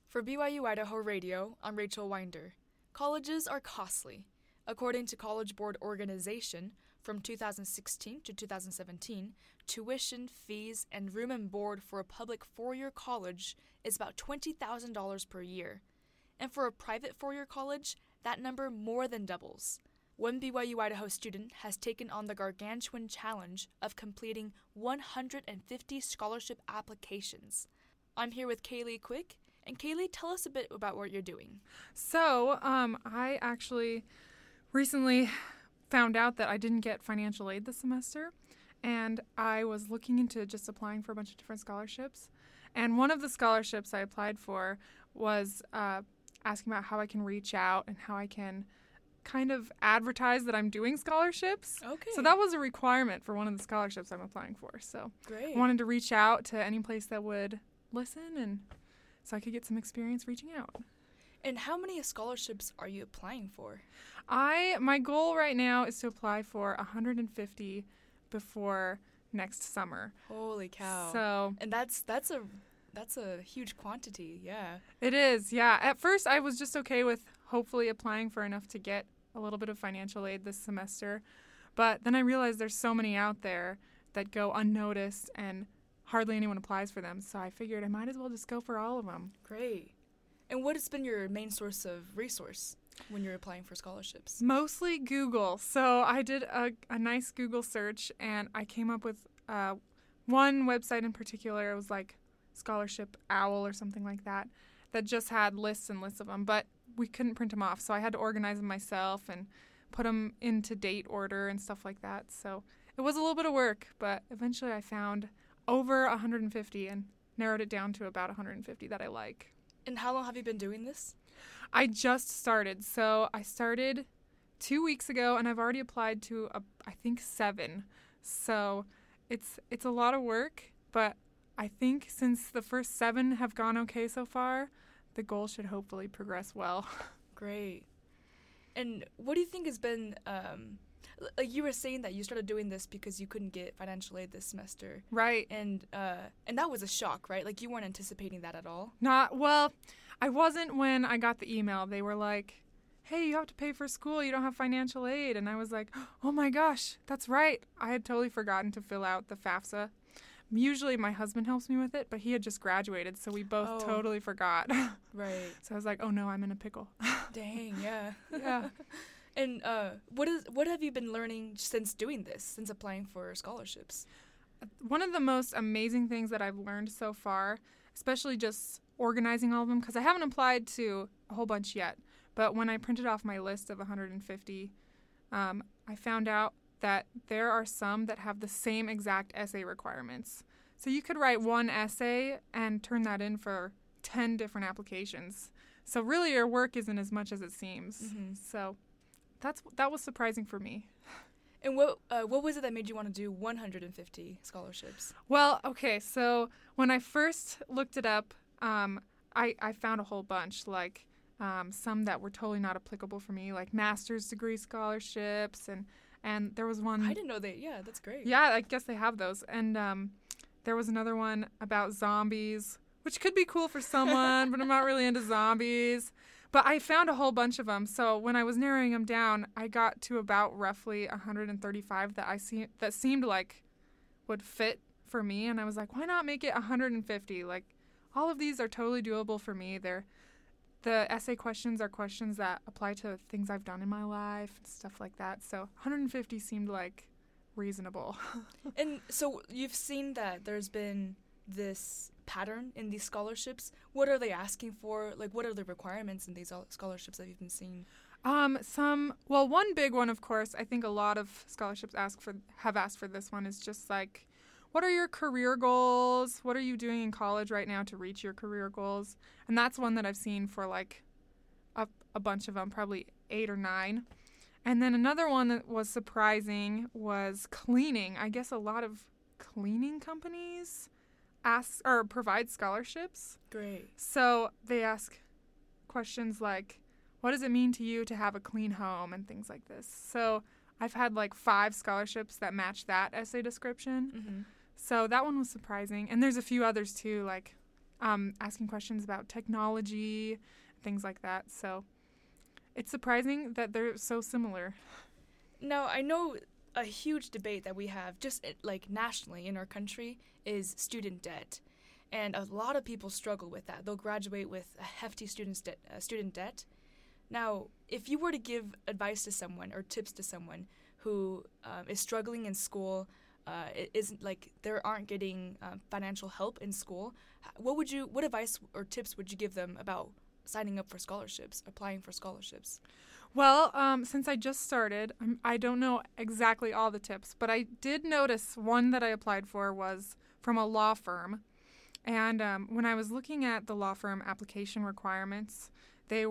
For BYU Idaho Radio, I'm Rachel Winder. Colleges are costly. According to College Board Organization, from 2016 to 2017, tuition, fees, and room and board for a public four-year college is about $20,000 per year. And for a private four-year college, that number more than doubles. One BYU Idaho student has taken on the gargantuan challenge of completing 150 scholarship applications. I'm here with Kaylee Quick. And Kaylee, tell us a bit about what you're doing. So, I actually recently found out that I didn't get financial aid this semester, and I was looking into just applying for a bunch of different scholarships. And one of the scholarships I applied for was asking about how I can reach out and how I can kind of advertise that I'm doing scholarships. Okay. So that was a requirement for one of the scholarships I'm applying for. So Great. I wanted to reach out to any place that would listen, and so I could get some experience reaching out. And how many scholarships are you applying for? My goal right now is to apply for 150 before next summer. Holy cow. So, And that's a huge quantity, yeah. it is, yeah. At first, I was just okay with hopefully applying for enough to get a little bit of financial aid this semester. But then I realized there's so many out there that go unnoticed and hardly anyone applies for them. So I figured I might as well just go for all of them. Great. And what has been your main source of resource when you're applying for scholarships? Mostly Google. So I did a nice Google search, and I came up with one website in particular. It was like Scholarship Owl or something like that just had lists and lists of them. But we couldn't print them off, so I had to organize them myself and put them into date order and stuff like that. So it was a little bit of work, but eventually I found over 150 and narrowed it down to about 150 that I like. And how long have you been doing this? I just started. So I started 2 weeks ago, and I've already applied to, I think, 7. So it's a lot of work, but I think since the first 7 have gone okay so far, the goal should hopefully progress well. Great. And what do you think has been, like you were saying that you started doing this because you couldn't get financial aid this semester. Right. And that was a shock, right? Like you weren't anticipating that at all. Well, I wasn't when I got the email. They were like, hey, you have to pay for school. You don't have financial aid. And I was like, oh my gosh, that's right. I had totally forgotten to fill out the FAFSA. Usually my husband helps me with it, but he had just graduated, so we both totally forgot. Right. So I was like, oh no, I'm in a pickle. Dang, yeah. Yeah. And what have you been learning since doing this, since applying for scholarships? One of the most amazing things that I've learned so far, especially just organizing all of them, because I haven't applied to a whole bunch yet, but when I printed off my list of 150, I found out that there are some that have the same exact essay requirements. So you could write one essay and turn that in for 10 different applications. So really your work isn't as much as it seems. Mm-hmm. So that was surprising for me. And what was it that made you want to do 150 scholarships? Well, okay, so when I first looked it up, I found a whole bunch, like some that were totally not applicable for me, like master's degree scholarships, and there was one. I didn't know yeah, that's great. Yeah, I guess they have those. And there was another one about zombies, which could be cool for someone, but I'm not really into zombies. But I found a whole bunch of them. So when I was narrowing them down, I got to about roughly 135 that seemed like would fit for me. And I was like, why not make it 150? Like, all of these are totally doable for me. The essay questions are questions that apply to things I've done in my life and stuff like that. So 150 seemed like reasonable. And so you've seen that there's been this pattern in these scholarships. What are they asking for? Like, what are the requirements in these scholarships that you've been seeing? One big one, of course, I think a lot of scholarships have asked for this one is just like, what are your career goals? What are you doing in college right now to reach your career goals? And that's one that I've seen for like a bunch of them, probably 8 or 9. And then another one that was surprising was cleaning. I guess a lot of cleaning companies provide scholarships. Great. So they ask questions like, what does it mean to you to have a clean home, and things like this. So I've had like 5 scholarships that match that essay description. Mm-hmm. So that one was surprising. And there's a few others too, like asking questions about technology, things like that. So it's surprising that they're so similar. Now, I know a huge debate that we have just like nationally in our country is student debt. And a lot of people struggle with that. They'll graduate with a hefty student debt. Now, if you were to give advice to someone or tips to someone who is struggling in school, it isn't like they aren't getting financial help in school, what advice or tips would you give them about signing up for scholarships, applying for scholarships? Well, since I just started, I don't know exactly all the tips, but I did notice one that I applied for was from a law firm. And when I was looking at the law firm application requirements, they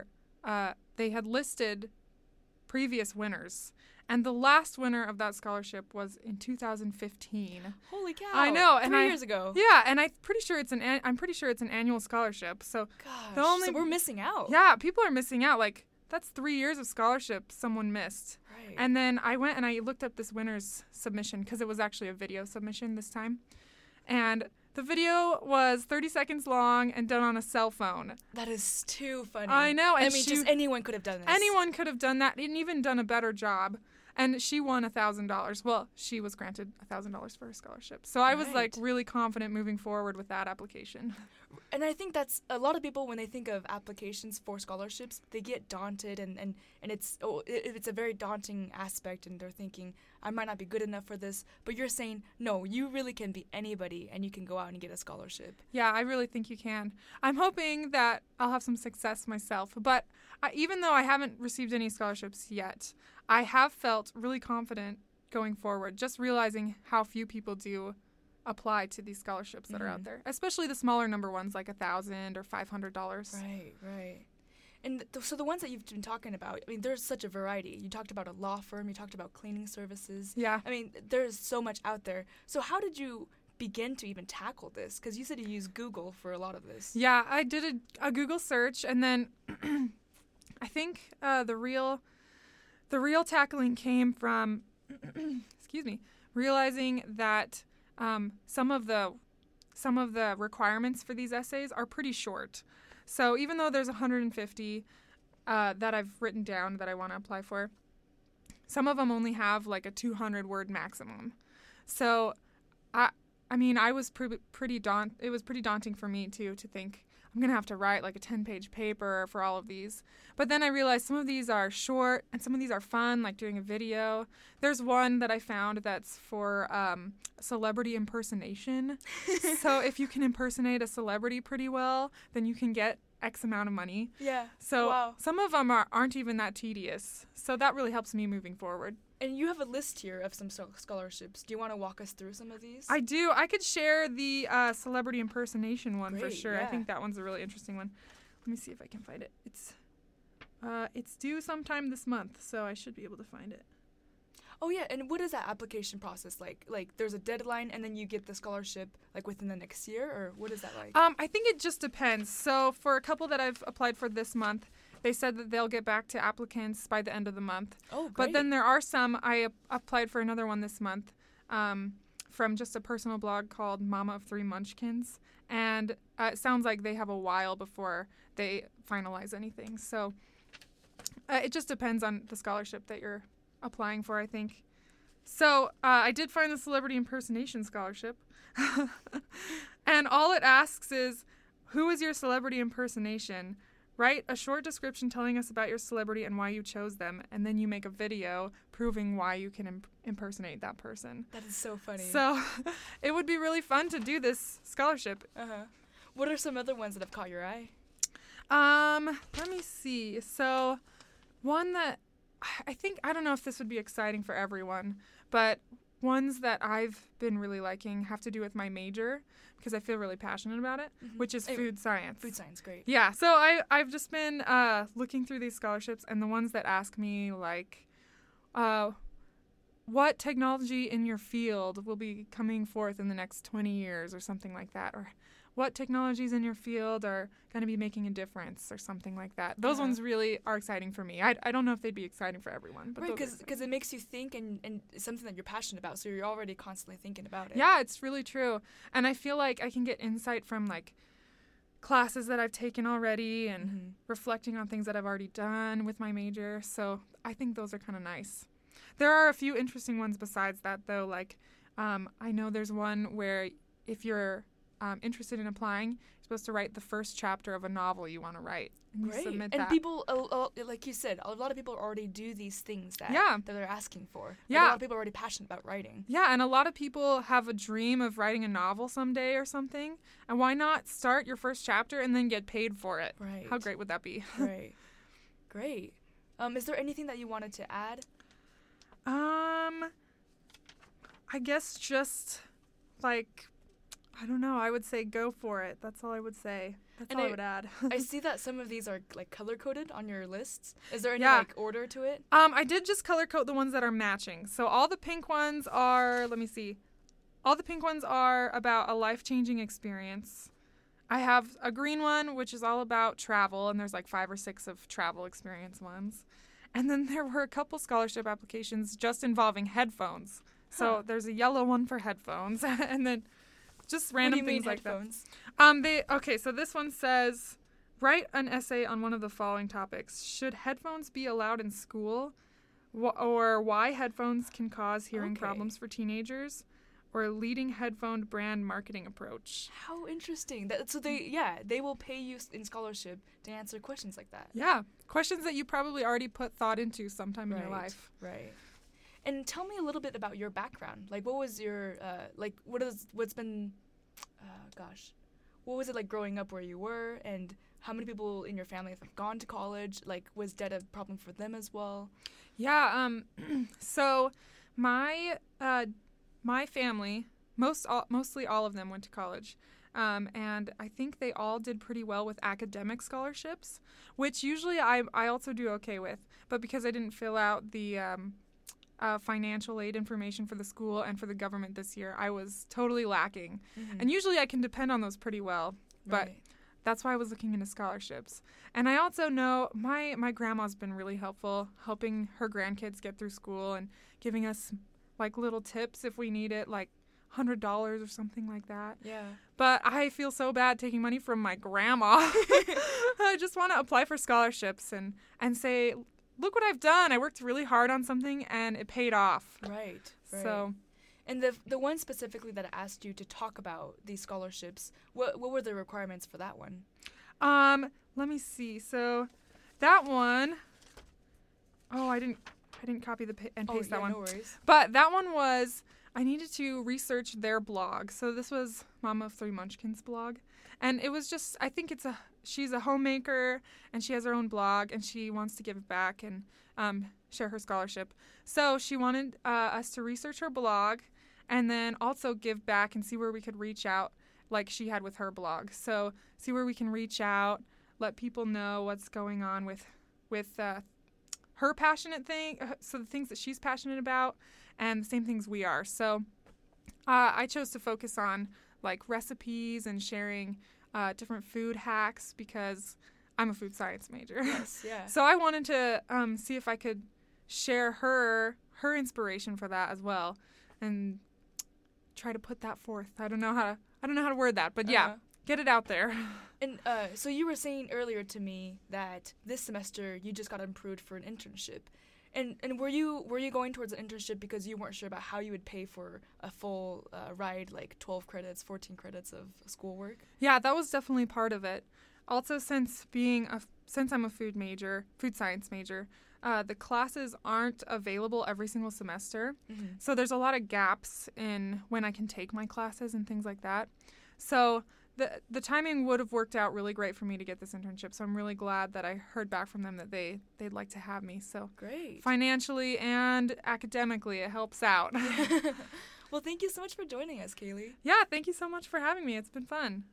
had listed previous winners. And the last winner of that scholarship was in 2015. Holy cow! I know, 3 years ago. Yeah, and I'm pretty sure it's an annual scholarship. So gosh, so we're missing out. Yeah, people are missing out. Like that's 3 years of scholarship someone missed. Right. And then I went and I looked up this winner's submission because it was actually a video submission this time, and the video was 30 seconds long and done on a cell phone. That is too funny. I know. And just anyone could have done this. Anyone could have done that and even done a better job. And she won $1,000. Well, she was granted $1,000 for her scholarship. So I was like really confident moving forward with that application. And I think that's a lot of people when they think of applications for scholarships, they get daunted and it's a very daunting aspect and they're thinking, I might not be good enough for this. But you're saying, no, you really can be anybody and you can go out and get a scholarship. Yeah, I really think you can. I'm hoping that I'll have some success myself. But even though I haven't received any scholarships yet, I have felt really confident going forward, just realizing how few people do apply to these scholarships that are out there, especially the smaller number ones like $1,000 or $500. Right. And so the ones that you've been talking about, I mean, there's such a variety. You talked about a law firm. You talked about cleaning services. Yeah. I mean, there's so much out there. So how did you begin to even tackle this? Because you said you used Google for a lot of this. Yeah, I did a Google search, and then I think the real tackling came from, realizing that some of the requirements for these essays are pretty short. So even though there's 150 that I've written down that I want to apply for, some of them only have like a 200-word maximum. So it was pretty daunting for me too to think I'm going to have to write like a 10-page paper for all of these. But then I realized some of these are short and some of these are fun, like doing a video. There's one that I found that's for celebrity impersonation. So if you can impersonate a celebrity pretty well, then you can get X amount of money. Yeah. So some of them aren't even that tedious. So that really helps me moving forward. And you have a list here of some scholarships. Do you want to walk us through some of these? I do. I could share the celebrity impersonation one for sure. Yeah. I think that one's a really interesting one. Let me see if I can find it. It's due sometime this month, so I should be able to find it. Oh, yeah. And what is that application process like? Like, there's a deadline, and then you get the scholarship, like, within the next year? Or what is that like? I think it just depends. So for a couple that I've applied for this month, they said that they'll get back to applicants by the end of the month. Oh, great. But then there are some, I applied for another one this month from just a personal blog called Mama of Three Munchkins. And it sounds like they have a while before they finalize anything. So it just depends on the scholarship that you're applying for, I think. So I did find the celebrity impersonation scholarship. And all it asks is, who is your celebrity impersonation? Write a short description telling us about your celebrity and why you chose them, and then you make a video proving why you can impersonate that person. That is so funny. So it would be really fun to do this scholarship. Uh-huh. What are some other ones that have caught your eye? Let me see. So one that I don't know if this would be exciting for everyone, but ones that I've been really liking have to do with my major because I feel really passionate about it, which is food science. Food science, great. Yeah, so I've just been looking through these scholarships, and the ones that ask me, like, what technology in your field will be coming forth in the next 20 years or something like that, or what technologies in your field are going to be making a difference or something like that. Those ones really are exciting for me. I don't know if they'd be exciting for everyone. But right, because it makes you think and it's something that you're passionate about, so you're already constantly thinking about it. Yeah, it's really true. And I feel like I can get insight from, like, classes that I've taken already and reflecting on things that I've already done with my major. So I think those are kind of nice. There are a few interesting ones besides that, though. Like, I know there's one where if you're interested in applying, you're supposed to write the first chapter of a novel you want to write. And Great. You submit and that. People, like you said, a lot of people already do these things that they're asking for. Like, Yeah. A lot of people are already passionate about writing. Yeah, and a lot of people have a dream of writing a novel someday or something. And why not start your first chapter and then get paid for it? Right. How great would that be? Right. Great. Is there anything that you wanted to add? I guess just, like, I don't know. I would say go for it. That's all I would say. That's all I would add. I see that some of these are, like, color-coded on your lists. Is there any, order to it? I did just color code the ones that are matching. So all the pink ones are, let me see. All the pink ones are about a life-changing experience. I have a green one, which is all about travel, and there's like 5 or 6 of travel experience ones. And then there were a couple scholarship applications just involving headphones. So there's a yellow one for headphones, and then just random things like headphones? that. So this one says, write an essay on one of the following topics. Should headphones be allowed in school? Or why headphones can cause hearing problems for teenagers? Or leading headphone brand marketing approach. How interesting. So they will pay you in scholarship to answer questions like that. Yeah, questions that you probably already put thought into sometime in your life. Right. And tell me a little bit about your background. Like, what was your what was it like growing up where you were, and how many people in your family have gone to college? Like, was debt a problem for them as well? Yeah. So my family, mostly all of them went to college. And I think they all did pretty well with academic scholarships, which usually I also do okay with. But because I didn't fill out the financial aid information for the school and for the government this year, I was totally lacking. Mm-hmm. And usually I can depend on those pretty well. But that's why I was looking into scholarships. And I also know my grandma's been really helpful, helping her grandkids get through school and giving us like little tips if we need it, like $100 or something like that. Yeah. But I feel so bad taking money from my grandma. I just want to apply for scholarships and say, look what I've done. I worked really hard on something and it paid off. Right. So, and the one specifically that asked you to talk about these scholarships, what were the requirements for that one? Let me see. So that one, I didn't copy and paste that one. No worries. But that one was, I needed to research their blog. So this was Mama of 3 Munchkins blog. And it was just, I think she's a homemaker and she has her own blog and she wants to give back and share her scholarship. So she wanted us to research her blog and then also give back and see where we could reach out like she had with her blog. So see where we can reach out, let people know what's going on with her passionate thing, so the things that she's passionate about and the same things we are. So I chose to focus on like recipes and sharing different food hacks because I'm a food science major. Yes, yeah. So I wanted to see if I could share her inspiration for that as well and try to put that forth. I don't know how to word that, but yeah, get it out there. And so you were saying earlier to me that this semester you just got approved for an internship. And were you going towards an internship because you weren't sure about how you would pay for a full ride, like 12 credits, 14 credits of schoolwork? Yeah, that was definitely part of it. Also, since I'm a food science major, the classes aren't available every single semester. Mm-hmm. So there's a lot of gaps in when I can take my classes and things like that. So the timing would have worked out really great for me to get this internship. So I'm really glad that I heard back from them that they'd like to have me. So great. Financially and academically, it helps out. Well, thank you so much for joining us, Kaylee. Yeah, thank you so much for having me. It's been fun.